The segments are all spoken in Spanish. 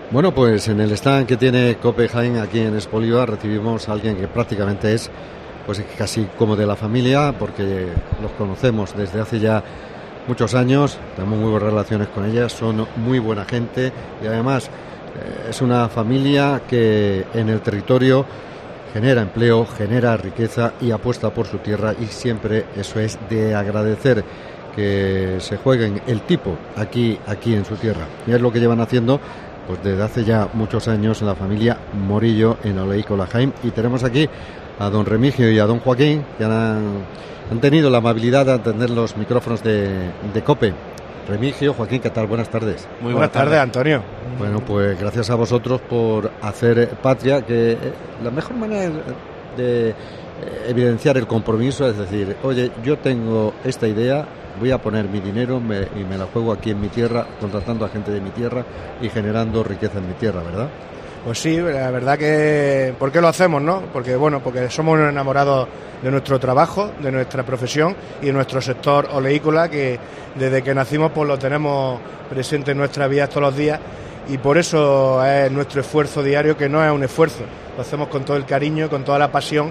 Bueno, pues en el stand que tiene COPE Jaén aquí en Espoliva recibimos a alguien que prácticamente es pues casi como de la familia, porque los conocemos desde hace ya muchos años, tenemos muy buenas relaciones con ellas, son muy buena gente y además es una familia que en el territorio genera empleo, genera riqueza y apuesta por su tierra, y siempre eso es de agradecer, que se jueguen el tipo aquí en su tierra, y es lo que llevan haciendo pues desde hace ya muchos años en la familia Morillo en Oleícola Jaén. Y tenemos aquí a don Remigio y a don Joaquín, que han tenido la amabilidad de atender los micrófonos de COPE. Remigio, Joaquín, ¿qué tal? Buenas tardes. Muy buenas tardes, Antonio. Bueno, pues gracias a vosotros por hacer patria, que la mejor manera de evidenciar el compromiso es decir, oye, yo tengo esta idea, voy a poner mi dinero y me la juego aquí en mi tierra, contratando a gente de mi tierra y generando riqueza en mi tierra, ¿verdad? Pues sí, la verdad que... ¿Por qué lo hacemos, no? Porque somos enamorados de nuestro trabajo, de nuestra profesión y de nuestro sector oleícola, que desde que nacimos pues lo tenemos presente en nuestras vidas todos los días, y por eso es nuestro esfuerzo diario, que no es un esfuerzo, lo hacemos con todo el cariño, con toda la pasión,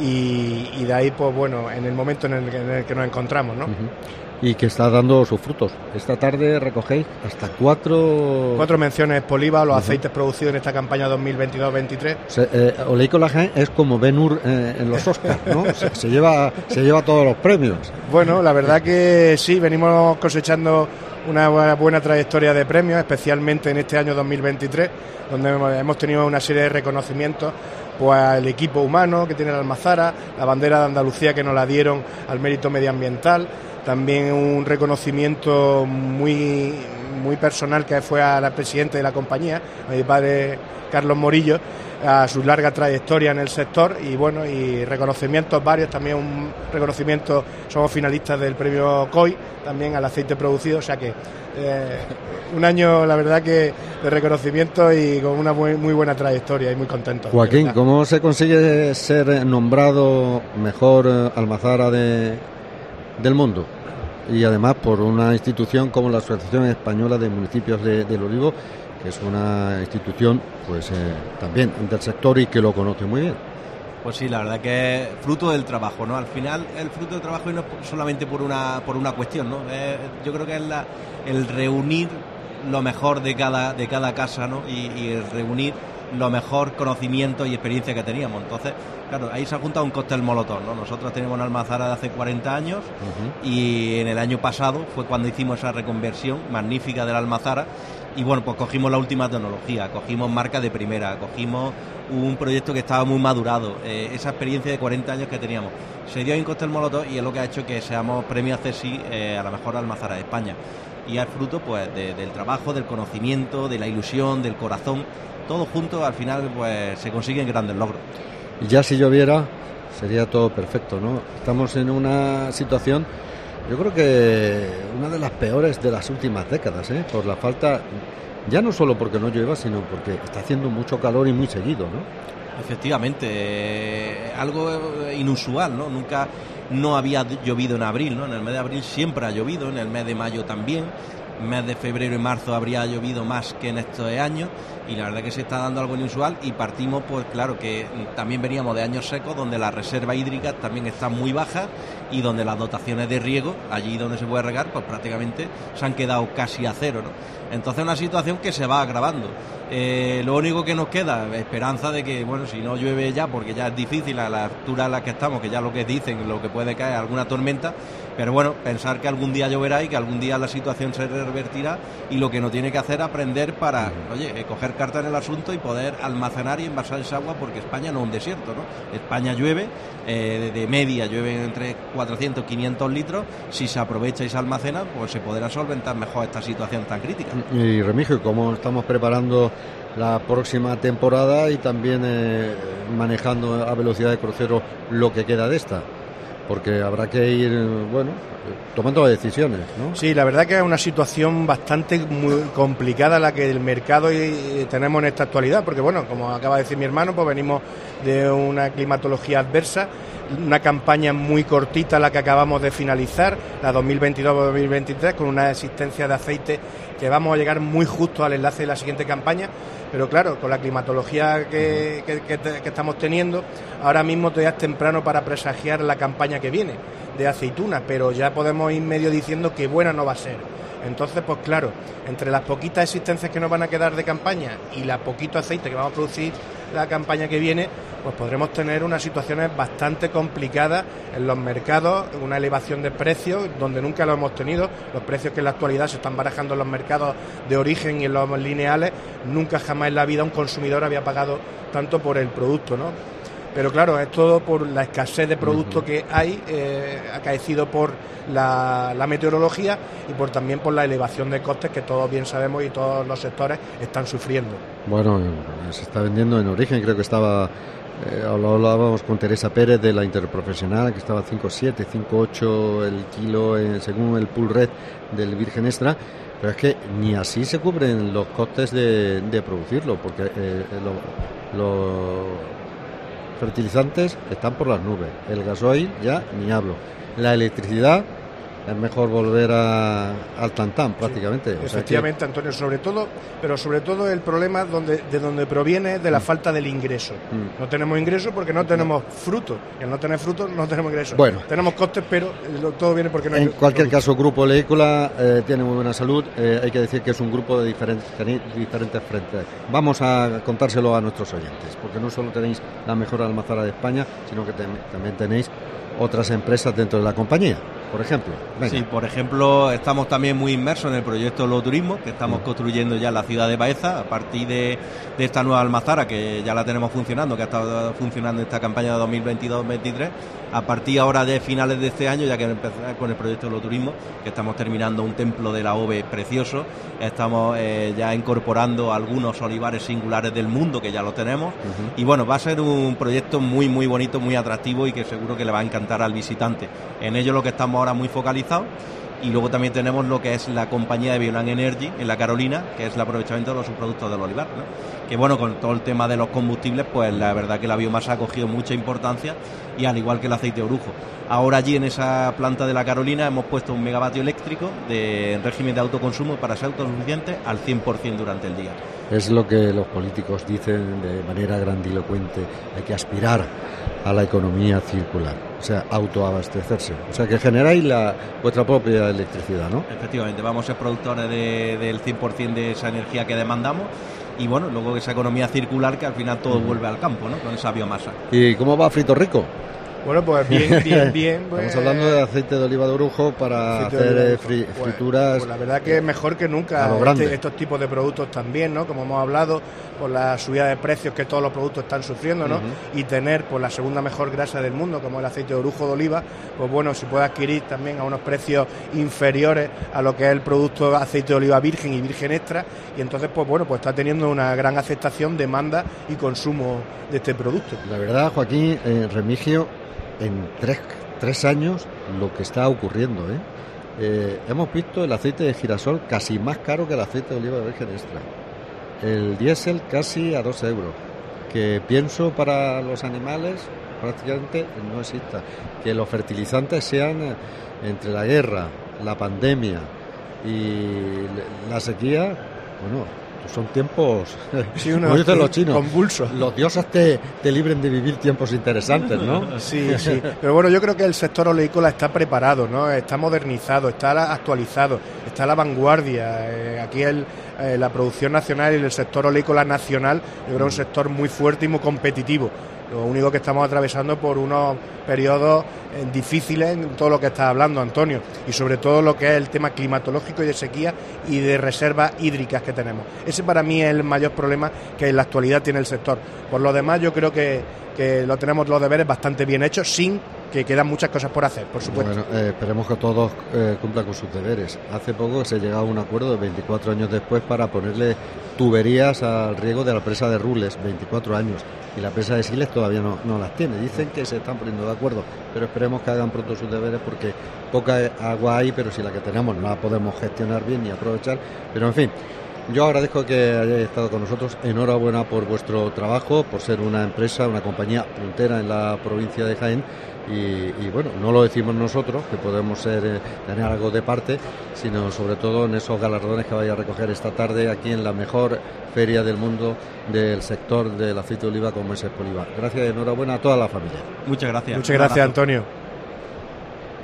y de ahí, pues bueno, en el momento en el que nos encontramos, ¿no? Y que está dando sus frutos. Esta tarde recogéis hasta cuatro menciones Poliva, los aceites producidos en esta campaña 2022-23. Oleícola Jaén es como Ben-Hur en los Oscars, ¿no? se lleva todos los premios. Bueno, la verdad que sí, venimos cosechando una buena trayectoria de premios, especialmente en este año 2023, donde hemos tenido una serie de reconocimientos pues al equipo humano que tiene la Almazara, la bandera de Andalucía que nos la dieron al mérito medioambiental, también un reconocimiento muy personal que fue a la presidenta de la compañía, a mi padre Carlos Morillo, a su larga trayectoria en el sector, y bueno, y reconocimientos varios, también un reconocimiento, somos finalistas del premio COI, también al aceite producido, o sea que un año, la verdad, que de reconocimiento y con una muy buena trayectoria y muy contento. Joaquín, ¿cómo se consigue ser nombrado mejor almazara del mundo? Y además por una institución como la Asociación Española de Municipios del Olivo, que es una institución pues también del sector y que lo conoce muy bien. Pues sí, la verdad que es fruto del trabajo, ¿no? Al final el fruto del trabajo, y no solamente por una cuestión, ¿no? Yo creo que es el reunir lo mejor de cada casa, ¿no? Y el reunir lo mejor conocimiento y experiencia que teníamos. Entonces, claro, ahí se ha juntado un cóctel molotov, ¿no? Nosotros tenemos una almazara de hace 40 años y en el año pasado fue cuando hicimos esa reconversión magnífica de la almazara. Y bueno, pues cogimos la última tecnología, cogimos marca de primera, cogimos un proyecto que estaba muy madurado, esa experiencia de 40 años que teníamos. Se dio ahí un cóctel molotov y es lo que ha hecho que seamos premio ACSI a la mejor almazara de España. Y es fruto pues del trabajo, del conocimiento, de la ilusión, del corazón, todo junto, al final pues se consiguen grandes logros. Y ya si lloviera sería todo perfecto, ¿no? Estamos en una situación, yo creo que una de las peores de las últimas décadas, por la falta, ya no solo porque no llueva, sino porque está haciendo mucho calor y muy seguido, ¿no? Efectivamente, algo inusual, ¿no? Nunca no había llovido en abril, ¿no? En el mes de abril siempre ha llovido, en el mes de mayo también, mes de febrero y marzo habría llovido más que en estos años, y la verdad que se está dando algo inusual, y partimos, pues claro, que también veníamos de años secos donde la reserva hídrica también está muy baja y donde las dotaciones de riego, allí donde se puede regar, pues prácticamente se han quedado casi a cero, ¿no? Entonces una situación que se va agravando. Lo único que nos queda, esperanza de que, bueno, si no llueve ya, porque ya es difícil a la altura en la que estamos, que ya lo que dicen, lo que puede caer alguna tormenta, pero bueno, pensar que algún día lloverá y que algún día la situación se revertirá, y lo que no tiene que hacer es aprender para, oye, coger carta en el asunto y poder almacenar y envasar esa agua, porque España no es un desierto, ¿no? España llueve, de media llueve entre 400 y 500 litros, si se aprovecha y se almacena, pues se podrá solventar mejor esta situación tan crítica. Y Remigio, ¿cómo estamos preparando la próxima temporada y también manejando a velocidad de crucero lo que queda de esta? Porque habrá que ir, bueno, tomando decisiones, ¿no? Sí, la verdad que es una situación bastante muy complicada la que el mercado tenemos en esta actualidad, porque bueno, como acaba de decir mi hermano, pues venimos de una climatología adversa, una campaña muy cortita la que acabamos de finalizar, la 2022-2023, con una existencia de aceite que vamos a llegar muy justo al enlace de la siguiente campaña, pero claro, con la climatología que estamos teniendo, ahora mismo todavía es temprano para presagiar la campaña que viene de aceitunas, pero ya podemos ir medio diciendo que buena no va a ser. Entonces, pues claro, entre las poquitas existencias que nos van a quedar de campaña y la poquito aceite que vamos a producir la campaña que viene, pues podremos tener unas situaciones bastante complicadas en los mercados, una elevación de precios donde nunca lo hemos tenido. Los precios que en la actualidad se están barajando en los mercados de origen y en los lineales, nunca jamás en la vida un consumidor había pagado tanto por el producto, ¿no? Pero claro, es todo por la escasez de producto que hay, acaecido por la meteorología y también por la elevación de costes que todos bien sabemos y todos los sectores están sufriendo. Bueno, se está vendiendo en origen, creo que estaba, lo hablábamos con Teresa Pérez de la Interprofesional, que estaba 5,7, 5,8 el kilo según el Pool Red del Virgen Extra. Pero es que ni así se cubren los costes de producirlo, porque los fertilizantes están por las nubes, el gasoil ya ni hablo, la electricidad es mejor volver al tantán prácticamente. Sí, efectivamente, Antonio, sobre todo el problema de donde proviene de la falta del ingreso. No tenemos ingreso porque no tenemos fruto, y al no tener fruto no tenemos ingreso. Bueno, tenemos costes, pero todo viene porque no hay. En cualquier caso, Grupo Oleícola tiene muy buena salud. Hay que decir que es un grupo de diferentes frentes. Vamos a contárselo a nuestros oyentes, porque no solo tenéis la mejor almazara de España, sino que también tenéis otras empresas dentro de la compañía. Por ejemplo, venga. Sí, por ejemplo, estamos también muy inmersos en el proyecto Loturismo, que estamos construyendo ya en la ciudad de Baeza, a partir de esta nueva almazara que ya la tenemos funcionando, que ha estado funcionando esta campaña de 2022-2023. A partir ahora de finales de este año, ya que empezar con el proyecto Loturismo, que estamos terminando un templo de la OVE precioso, estamos ya incorporando algunos olivares singulares del mundo, que ya lo tenemos, y bueno, va a ser un proyecto muy muy bonito, muy atractivo y que seguro que le va a encantar al visitante. En ello lo que estamos ahora muy focalizados. Y luego también tenemos lo que es la compañía de Biolan Energy en la Carolina, que es el aprovechamiento de los subproductos del olivar, ¿no? Que bueno, con todo el tema de los combustibles, pues la verdad que la biomasa ha cogido mucha importancia, y al igual que el aceite de orujo. Ahora allí en esa planta de la Carolina hemos puesto un megavatio eléctrico en régimen de autoconsumo para ser autosuficiente al 100% durante el día. Es lo que los políticos dicen de manera grandilocuente: hay que aspirar a la economía circular, o sea, autoabastecerse, o sea, que generáis vuestra propia electricidad, ¿no? Efectivamente, vamos a ser productores del 100% de esa energía que demandamos, y bueno, luego esa economía circular, que al final todo vuelve al campo, ¿no? Con esa biomasa. ¿Y cómo va Frito Rico? Bueno, pues bien. Pues, estamos hablando de aceite de oliva de orujo para hacer frituras. Pues la verdad que es mejor que nunca estos tipos de productos también, ¿no? Como hemos hablado, por la subida de precios que todos los productos están sufriendo, ¿no? Y tener pues la segunda mejor grasa del mundo, como el aceite de orujo de oliva, pues bueno, se puede adquirir también a unos precios inferiores a lo que es el producto aceite de oliva virgen y virgen extra, y entonces pues bueno, pues está teniendo una gran aceptación, demanda y consumo de este producto. La verdad, Joaquín, Remigio, en tres años lo que está ocurriendo, hemos visto el aceite de girasol casi más caro que el aceite de oliva virgen extra, el diésel casi a 2 euros, que pienso para los animales prácticamente no exista, que los fertilizantes sean entre la guerra, la pandemia y la sequía, bueno, son tiempos, sí, como dicen los chinos, convulsos. Los dioses te libren de vivir tiempos interesantes, ¿no? Sí. Pero bueno, yo creo que el sector oleícola está preparado, ¿no? Está modernizado, está actualizado, está a la vanguardia. Aquí la producción nacional y el sector oleícola nacional, yo creo, es un sector muy fuerte y muy competitivo. Lo único que estamos atravesando por unos periodos difíciles en todo lo que estás hablando, Antonio, y sobre todo lo que es el tema climatológico y de sequía y de reservas hídricas que tenemos. Ese para mí es el mayor problema que en la actualidad tiene el sector. Por lo demás, yo creo que lo tenemos los deberes bastante bien hechos, sin que quedan muchas cosas por hacer, por supuesto. Bueno, esperemos que todos cumplan con sus deberes. Hace poco se llegó a un acuerdo de 24 años después para ponerle tuberías al riego de la presa de Rules, 24 años, y la presa de Siles todavía no las tiene. Dicen que se están poniendo de acuerdo, pero esperemos que hagan pronto sus deberes, porque poca agua hay, pero si la que tenemos no la podemos gestionar bien ni aprovechar. Pero en fin, Yo agradezco que hayáis estado con nosotros. Enhorabuena por vuestro trabajo, por ser una empresa, una compañía puntera en la provincia de Jaén. Y bueno, no lo decimos nosotros, que podemos tener algo de parte, sino sobre todo en esos galardones que vais a recoger esta tarde aquí en la mejor feria del mundo del sector del aceite de oliva como es Espoliva. Gracias y enhorabuena a toda la familia. Muchas gracias. Muchas gracias, Antonio.